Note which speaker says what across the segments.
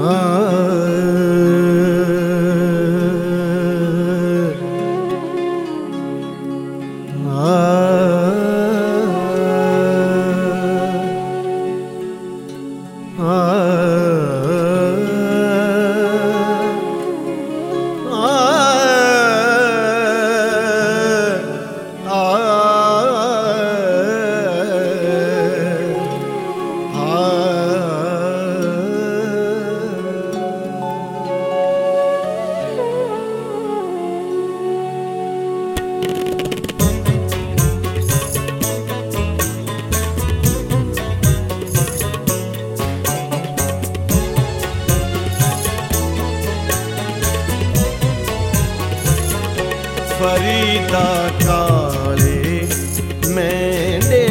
Speaker 1: फरीदा काले मैंने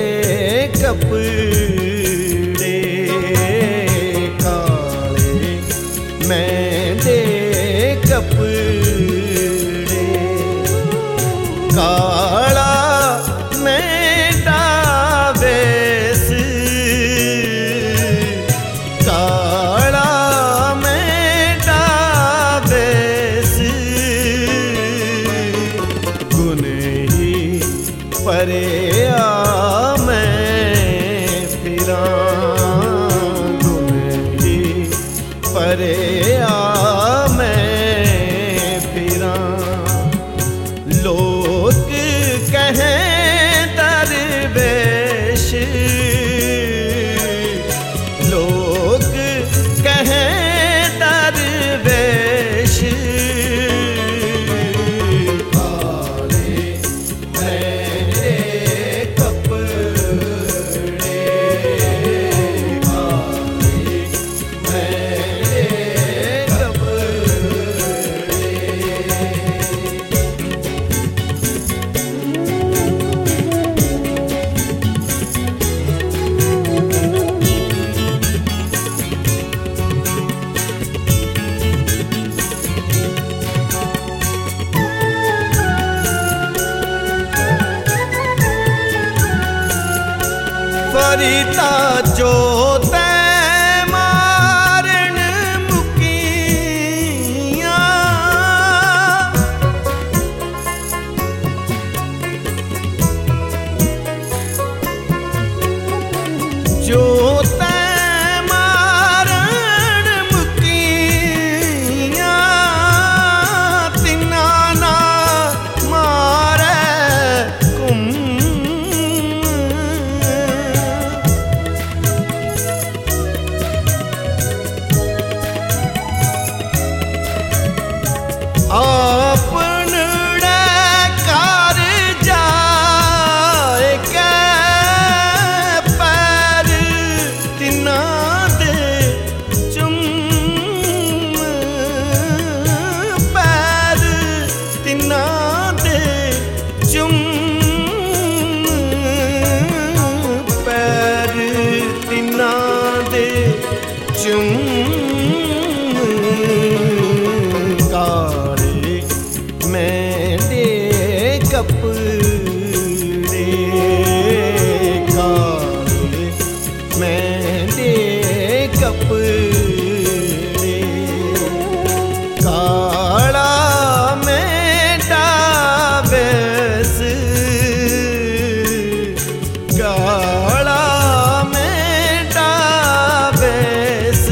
Speaker 1: कपड़े काले मैंने कपड़े काला मैंडा वेस काला मैंडा वेस परे आ मैं फिरा गुने परे आ मैं फिरा लोग कहें दरवेश लोग कहें दरवेश फरीदा जो तै मारन मुकिया जो तै मारन मुकिया तिना ना मारे कुम अपने कार जाए के पैर तिना दे चुम पैर तिना दे चुम पैर तिना दे चुम मैंने कपड़े काले मैंने कपड़े काला मैंडा वेस काला मैंडा वेस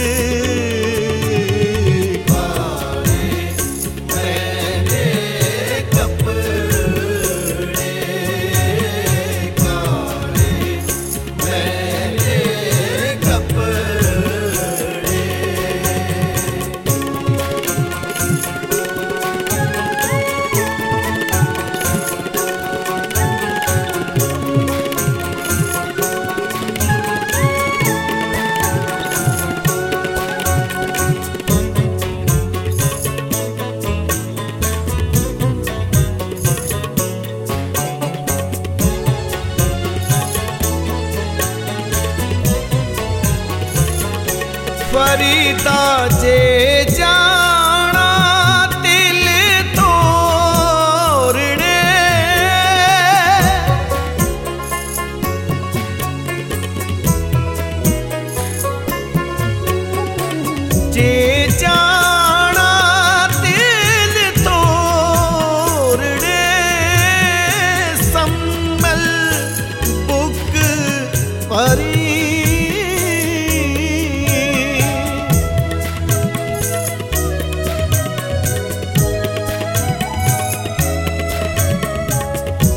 Speaker 1: फरीदा जे जाना दिल तोड़ने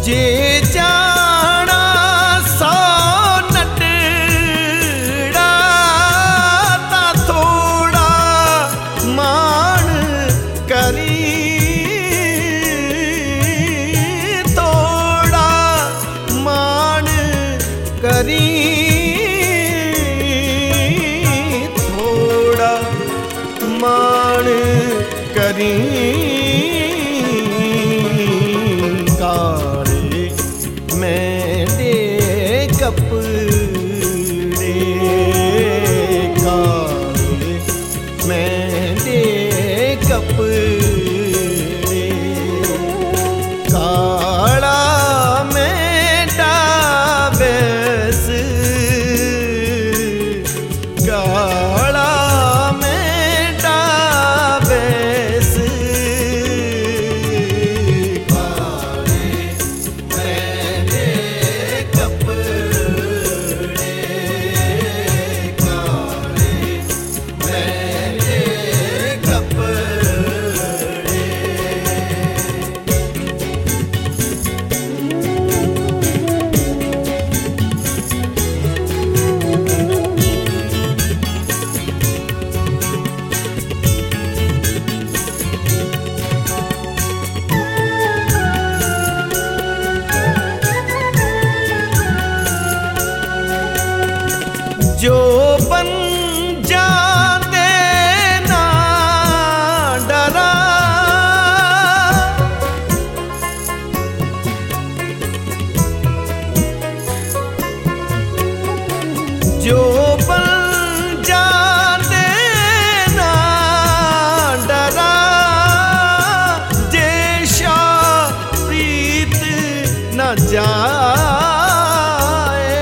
Speaker 1: जे जाना सो नटड़ा ता थोड़ा मान करी, थोड़ा मान करी, थोड़ा मान करी। काले मेरे कपड़े, काले मेरे कपड़े, काला मेरा बेस, काला मेरा बेस, काले मेरे कपड़े, काले मेरे कपड़े। जो बन जाते ना डरा, जो बन जाते ना डरा, जैसा प्रीत न जाए,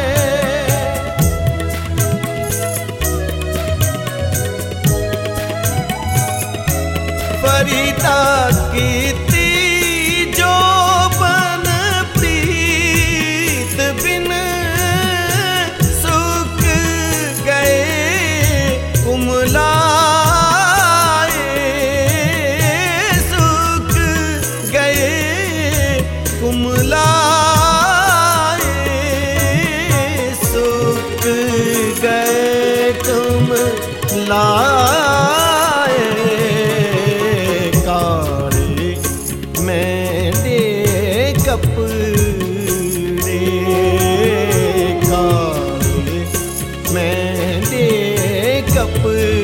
Speaker 1: फरीदा कीती जो बन प्रीत बिन, सुख गए कुमलाए, सुख गए कुमलाए, सुख गए कुमलाए। काले मेरे कपड़े, काले मेरे कपड़े।